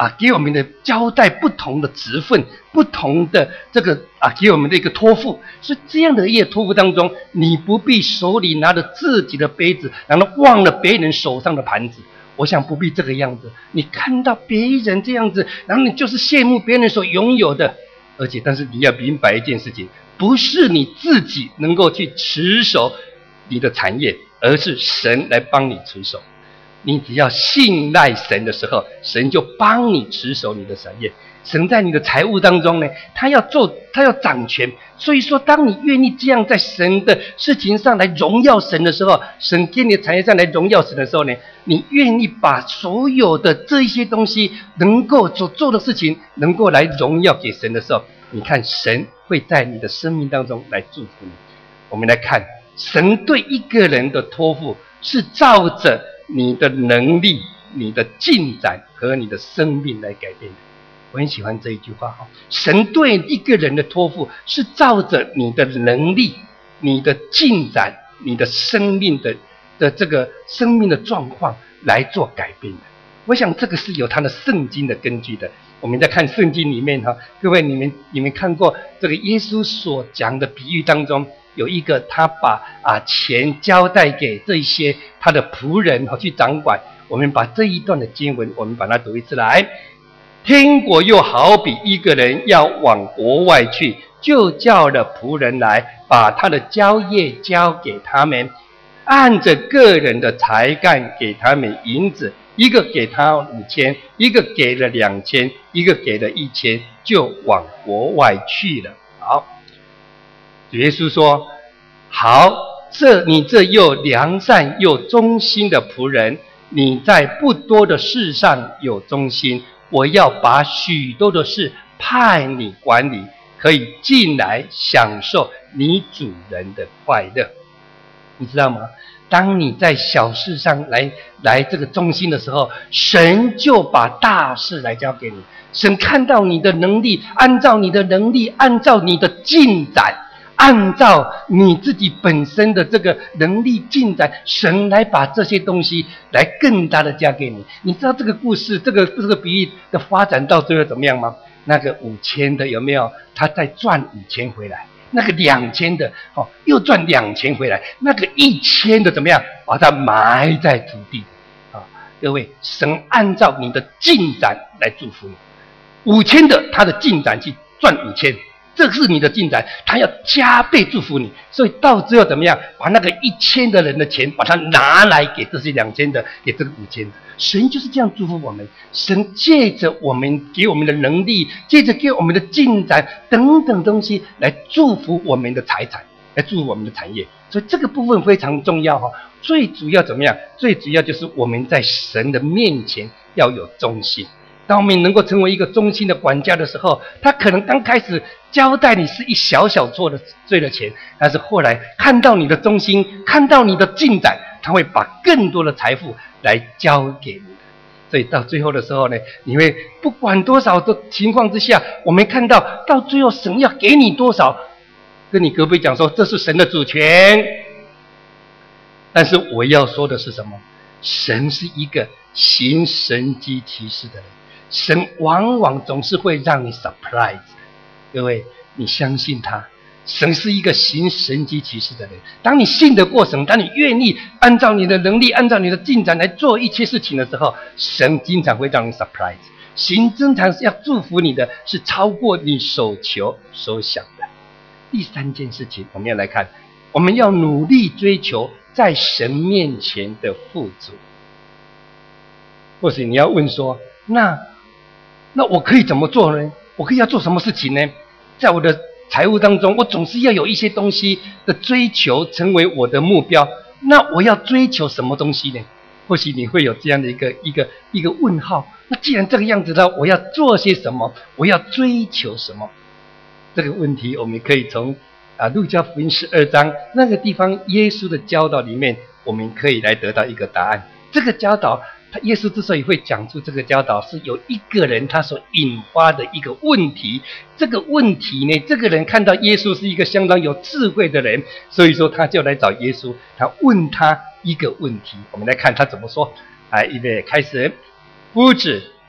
啊给我们的交代不同的职分，不同的这个啊给我们的一个托付。所以这样的一个托付当中，你不必手里拿着自己的杯子，然后忘了别人手上的盘子。我想不必这个样子。你看到别人这样子，然后你就是羡慕别人所拥有的，而且但是你要明白一件事情，不是你自己能够去持守你的产业，而是神来帮你持守。你只要信赖神的时候，神就帮你持守你的产业。神在你的财务当中呢，他要做，他要掌权。所以说，当你愿意这样在神的事情上来荣耀神的时候，神给你的产业上来荣耀神的时候呢，你愿意把所有的这一些东西能够所做的事情能够来荣耀给神的时候，你看神会在你的生命当中来祝福你。我们来看神对一个人的托付是照着你的能力、你的进展和你的生命来改变的。我很喜欢这一句话，神对一个人的托付是照着你的能力、你的进展、你的生命的的这个生命的状况来做改变的。我想这个是有他的圣经的根据的。我们在看圣经里面哈，各位你们你们看过这个耶稣所讲的比喻当中，有一个他把啊钱交代给这些他的仆人去掌管。我们把这一段的经文，我们把它读一次来。天国又好比一个人要往国外去，就叫了仆人来，把他的交业交给他们，按着个人的才干给他们银子，一个给他五千，一个给了两千，一个给了一千，就往国外去了。好，耶稣说：好，这你这又良善又忠心的仆人，你在不多的事上有忠心，我要把许多的事派你管理，可以进来享受你主人的快乐。你知道吗？当你在小事上来来这个忠心的时候，神就把大事来交给你。神看到你的能力，按照你的能力，按照你的进展，按照你自己本身的这个能力进展，神来把这些东西来更大的加给你。你知道这个故事，这个这个比喻的发展到最后怎么样吗？那个五千的有没有？他再赚五千回来。那个两千的，哦，又赚两千回来。那个一千的怎么样？把它埋在土地啊！各位，神按照你的进展来祝福你。五千的，他的进展去赚五千。这是你的进展，他要加倍祝福你，所以到最后怎么样？把那个一千的人的钱，把它拿来给这些两千的，给这个五千的。神就是这样祝福我们。神借着我们给我们的能力，借着给我们的进展等等东西，来祝福我们的财产，来祝福我们的产业。所以这个部分非常重要哈。最主要怎么样？最主要就是我们在神的面前要有忠心。当我们能够成为一个忠心的管家的时候，他可能刚开始交代你是一小小错的罪的钱，但是后来看到你的忠心，看到你的进展，他会把更多的财富来交给你的。所以到最后的时候呢，你会不管多少的情况之下，我们看到到最后神要给你多少，跟你隔壁讲说这是神的主权。但是我要说的是什么？神是一个行神迹奇事的人。神往往总是会让你 surprise 的。各位，你相信他，神是一个行神迹奇事的人。当你信得过神，当你愿意按照你的能力，按照你的进展来做一切事情的时候，神经常会让你 surprise。神经常要祝福你的是超过你所求所想的。第三件事情，我们要来看，我们要努力追求在神面前的富足。或许你要问说，那那我可以怎么做呢？我可以要做什么事情呢？在我的财务当中，我总是要有一些东西的追求成为我的目标。那我要追求什么东西呢？或许你会有这样的一个一个一个问号。那既然这个样子呢，我要做些什么？我要追求什么？这个问题我们可以从啊路加福音十二章那个地方耶稣的教导里面，我们可以来得到一个答案。这个教导，他耶稣之所以会讲出这个教导，是有一个人他所引发的一个问题。这个问题呢，这个人看到耶稣是一个相当有智慧的人，所以说他就来找耶稣，他问他一个问题。我们来看他怎么说。来，预备开始。夫子，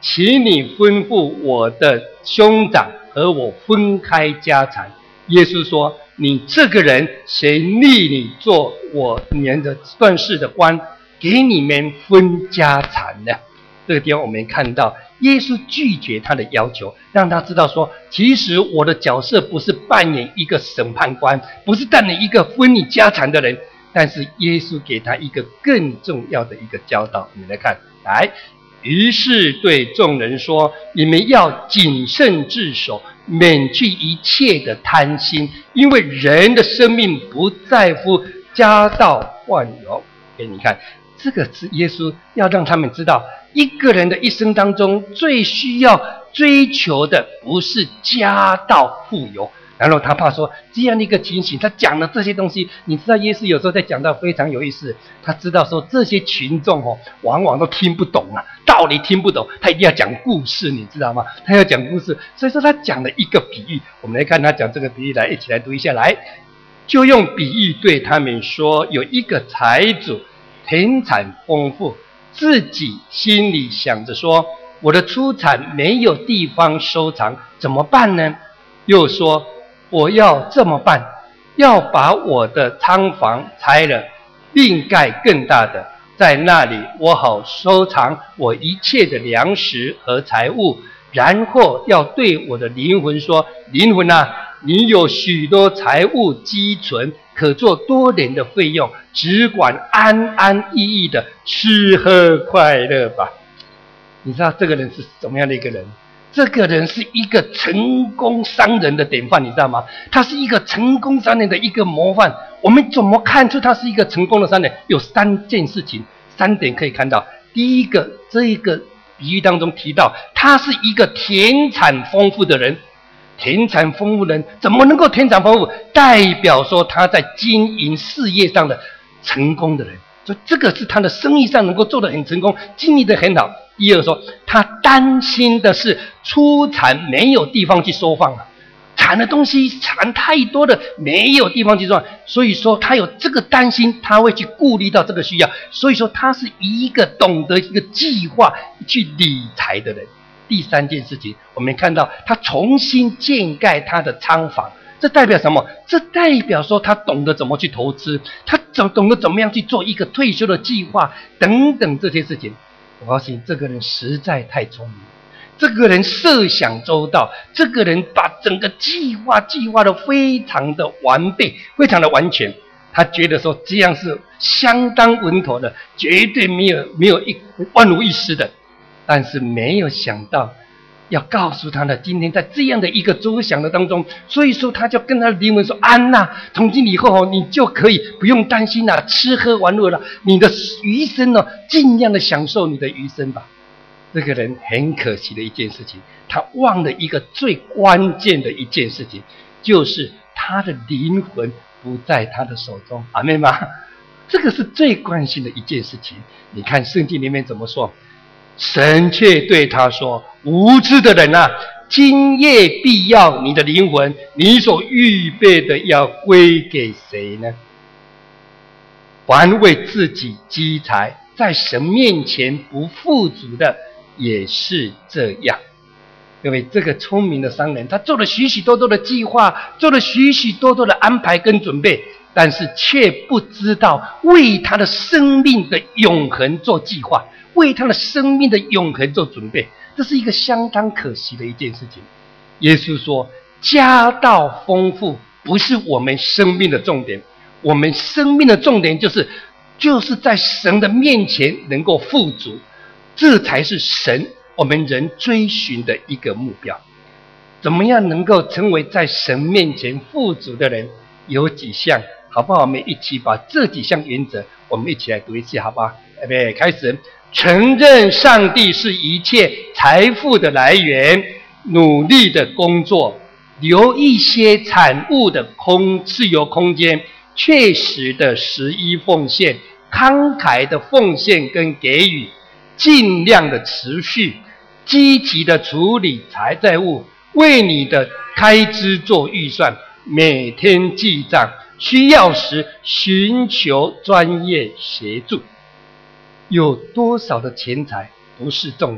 请你吩咐我的兄长和我分开家产。耶稣说，你这个人，谁立你做我们的断事的官，给你们分家产呢？这个地方我们看到耶稣拒绝他的要求，让他知道说，其实我的角色不是扮演一个审判官，不是扮演一个分你家产的人，但是耶稣给他一个更重要的一个教导。你们来看，来，于是对众人说，你们要谨慎自守，免去一切的贪心，因为人的生命不在乎家道万有。给你看，这个是耶稣要让他们知道，一个人的一生当中最需要追求的不是家道富有。然后他怕说这样的一个情形，他讲了这些东西，你知道耶稣有时候在讲到非常有意思，他知道说这些群众哦，往往都听不懂啊，道理听不懂，他一定要讲故事，你知道吗？他要讲故事，所以说他讲了一个比喻。我们来看他讲这个比喻，来一起来读一下来。就用比喻对他们说，有一个财主田产丰富，自己心里想着说，我的出产没有地方收藏，怎么办呢？又说，我要这么办，要把我的仓房拆了，另盖更大的，在那里我好收藏我一切的粮食和财物。然后要对我的灵魂说，灵魂啊，你有许多财物积存，可做多年的费用，只管安安逸逸的吃喝快乐吧。你知道这个人是怎么样的一个人？这个人是一个成功商人的典范，你知道吗？他是一个成功商人的一个模范。我们怎么看出他是一个成功的商人？有三件事情，三点可以看到。第一个，这一个比喻当中提到，他是一个田产丰富的人。田产丰富的人怎么能够田产丰富？代表说他在经营事业上的成功的人，所以这个是他的生意上能够做得很成功，经营得很好。第二说，他担心的是出产没有地方去收放了，产的东西产太多的，没有地方去收放，所以说他有这个担心，他会去顾虑到这个需要，所以说他是一个懂得一个计划去理财的人。第三件事情，我们看到他重新建盖他的仓房，这代表什么？这代表说他懂得怎么去投资，他懂得怎么样去做一个退休的计划等等这些事情。我发现这个人实在太聪明，这个人设想周到，这个人把整个计划计划的非常的完备，非常的完全。他觉得说这样是相当稳妥的，绝对没有没有一万无一失的。但是没有想到要告诉他的，今天在这样的一个周详的当中，所以说他就跟他的灵魂说，安娜，从今以后你就可以不用担心了，吃喝玩乐了，你的余生呢，尽量的享受你的余生吧。这个人很可惜的一件事情，他忘了一个最关键的一件事情，就是他的灵魂不在他的手中。阿们吗？这个是最关心的一件事情。你看圣经里面怎么说？神却对他说，无知的人啊，今夜必要你的灵魂，你所预备的要归给谁呢？凡为自己积财，在神面前不富足的也是这样。各位，这个聪明的商人，他做了许许多多的计划，做了许许多多的安排跟准备，但是却不知道为他的生命的永恒做计划，为他的生命的永恒做准备。这是一个相当可惜的一件事情。耶稣说，家道丰富不是我们生命的重点，我们生命的重点就是就是在神的面前能够富足，这才是神我们人追寻的一个目标。怎么样能够成为在神面前富足的人？有几项，好不好？我们一起把这几项原则，我们一起来读一次，好不好？预备，开始。承认上帝是一切财富的来源，努力的工作，留一些产物的空自由空间，确实的十一奉献，慷慨的奉献跟给予，尽量的持续，积极的处理财债务，为你的开支做预算，每天记账，需要时寻求专业协助。有多少的钱财不是重点，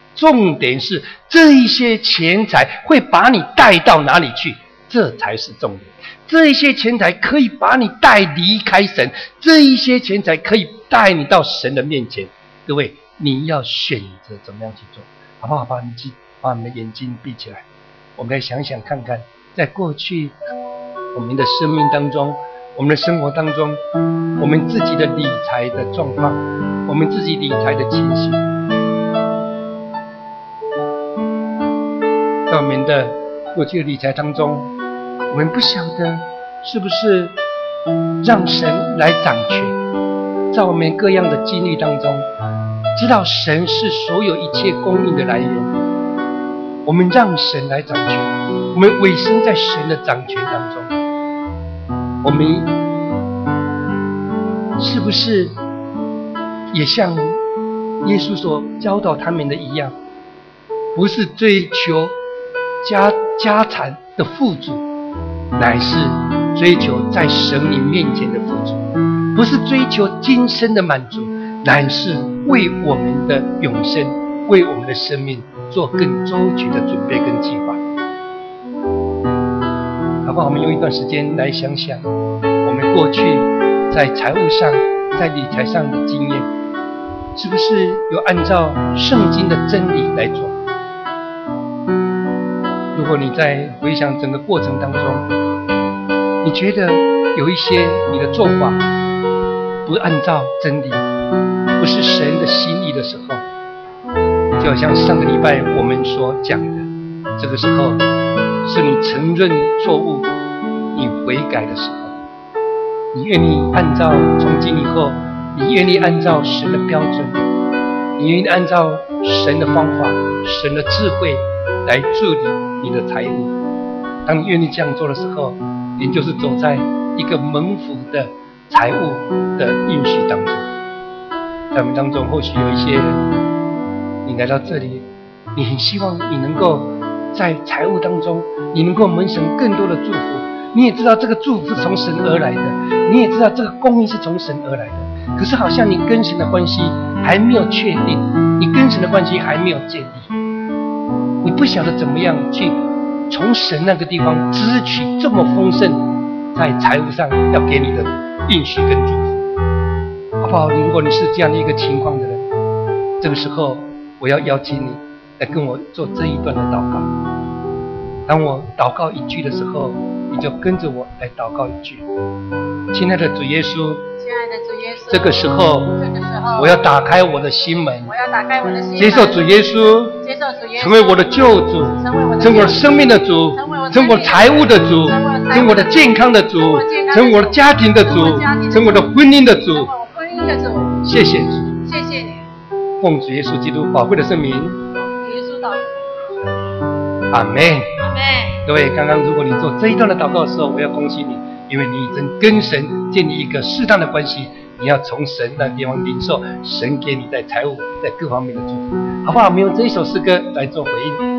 重点是这一些钱财会把你带到哪里去，这才是重点。这一些钱财可以把你带离开神，这一些钱财可以带你到神的面前。各位，你要选择怎么样去做，好不好？把你把我们的眼睛闭起来，我们来想想看看，在过去我们的生命当中，我们的生活当中，我们自己的理财的状况，我们自己理财的情形，在我们的过去的理财当中，我们不晓得是不是让神来掌权，在我们各样的经历当中，知道神是所有一切供应的来源，我们让神来掌权，我们委身在神的掌权当中，我们是不是也像耶稣所教导他们的一样，不是追求家家产的富足，乃是追求在神你面前的富足，不是追求今生的满足，乃是为我们的永生，为我们的生命做更周全的准备跟计划。好不好？我们用一段时间来想想我们过去在财务上在理财上的经验，是不是有按照圣经的真理来做？如果你在回想整个过程当中，你觉得有一些你的做法不按照真理，不是神的心意的时候，就好像上个礼拜我们所讲的，这个时候是你承认错误，你悔改的时候，你愿意按照从今以后，你愿意按照神的标准，你愿意按照神的方法，神的智慧来治理你的财务。当你愿意这样做的时候，你就是走在一个蒙福的财务的应许当中。在我们当中，或许有一些人，你来到这里，你很希望你能够在财务当中，你能够蒙神更多的祝福。你也知道这个祝福是从神而来的，你也知道这个供应是从神而来的。可是好像你跟神的关系还没有确定，你跟神的关系还没有建立，你不晓得怎么样去从神那个地方支取这么丰盛在财务上要给你的应许跟祝福，好不好？如果你是这样的一个情况的人，这个时候我要邀请你来跟我做这一段的祷告。当我祷告一句的时候，你就跟着我来祷告一句。亲爱的主耶稣， 亲爱的主耶稣， 这个时候， 这个时候， 我要打开我的心门， 我要打开我的心门， 接受主耶稣， 接受主耶稣， 成为我的救主， 成为我的成为我生命的主，成为我财务的主，成为我的健康的主，成为我的家庭的主，成为我的婚姻的主。 成为我婚姻的主。 谢谢主， 谢谢你， 奉主耶稣基督宝贵的圣名， 耶稣祷告。 阿门。 阿门。 各位，刚刚如果你做这一段的祷告的时候，我要恭喜你，因为你已经跟神建立一个适当的关系。你要从神那地方领受神给你在财务在各方面的祝福，好不好？我们用这一首诗歌来做回应。